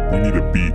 We need a beat.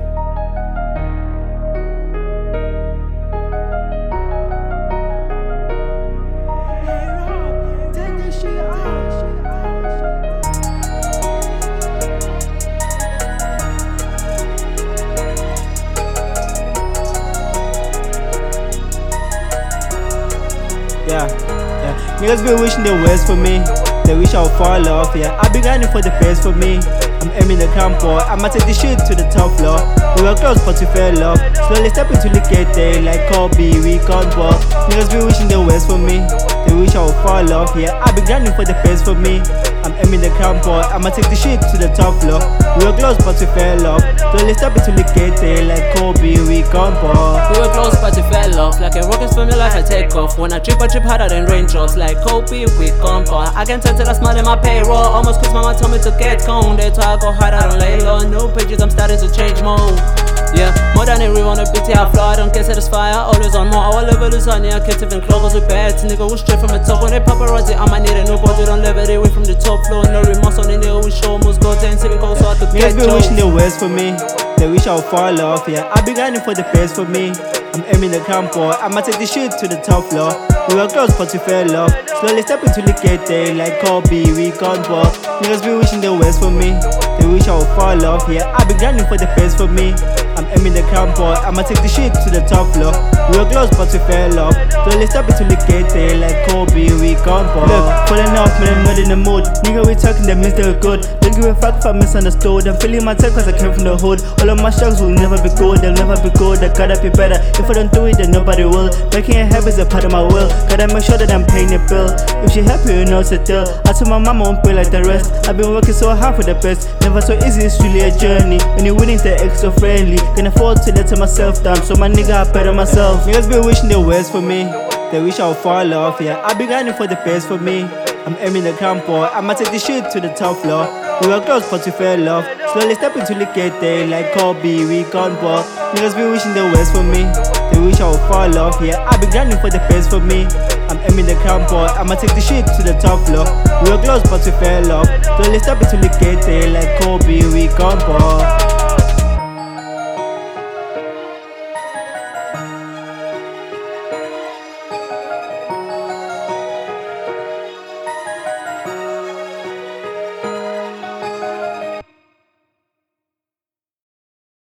Yeah. Niggas been wishing the worst for me. They wish I would fall off, yeah. I been grinding for the best for me. I'm aiming the camp boy. I'ma take this shit to the top floor. We were close but we fell off. Slowly stepping till it get there like Kobe, we can't walk. Niggas been wishing the worst for me. They wish I would fall off, yeah. I been grinding for the best for me. I'm aiming the camp boy. I'ma take this shit to the top floor. We were close but we fell off. Slowly stepping till it get there like Kobe, we can't walk. We were close but we fell off. Like a rocket from your life I take off. When I trip, I trip harder than raindrops. Like Kobe, we can't fall. I can tell till I smile in my payroll. Almost cause mama told me to get gone. That's why I go hard, I don't lay low. New pages, I'm starting to change mode. Yeah, more than everyone a BT I fly, I don't get satisfied, I always on more. Our level is on, yeah, I can't even close with bad. Nigga, we straight from the top. When they paparazzi, I might need a new body. Don't level it away from the top floor. No remorse on the nigga, we show most go 10, 7 goals so I could get niggas been wishing the worst for me. They wish I would fall off, yeah. I been grinding for the best for me. I'm aiming the camp boy. I'ma take this shit to the top floor. We were close but we fell off. Slowly stepping till it get there like Kobe, we can't walk. Niggas been wishing the worst for me. They wish I would fall off, yeah. I been grinding for the best for me. I'm aiming the camp boy. I'ma take this shit to the top floor. We were close but we fell off. Slowly stepping till it get there like Kobe, we can't walk. Look, falling off, man, I'm not in the mood. Nigga, we talking, that means they're good. Don't give a fuck if I misunderstood. I'm feeling my time cause I came from the hood. All of my struggles will never be good, they'll never be good. I gotta be better. If I don't do it, then nobody will. Making it happen is a part of my will. Gotta make sure that I'm paying the bill. If she happy, you know, it's a deal. I told my mama won't pay like the rest. I've been working so hard for the best. Never so easy, it's really a journey. When you're winning, they're extra friendly. Can afford to let myself down, so my nigga, I better myself. Niggas been wishing the worst for me. They wish I would fall off, yeah. I been grinding for the best for me. I'm aiming the camp boy. I'ma take this shit to the top floor. We were close but we fell off. Slowly stepping till it get there like Kobe, we can't walk. Niggas been wishing the worst for me. They wish I would fall off, yeah. I been grinding for the best for me. I'm aiming the camp boy. I'ma take this shit to the top floor. We were close but we fell off. Slowly stepping till it get there like Kobe, we can't walk.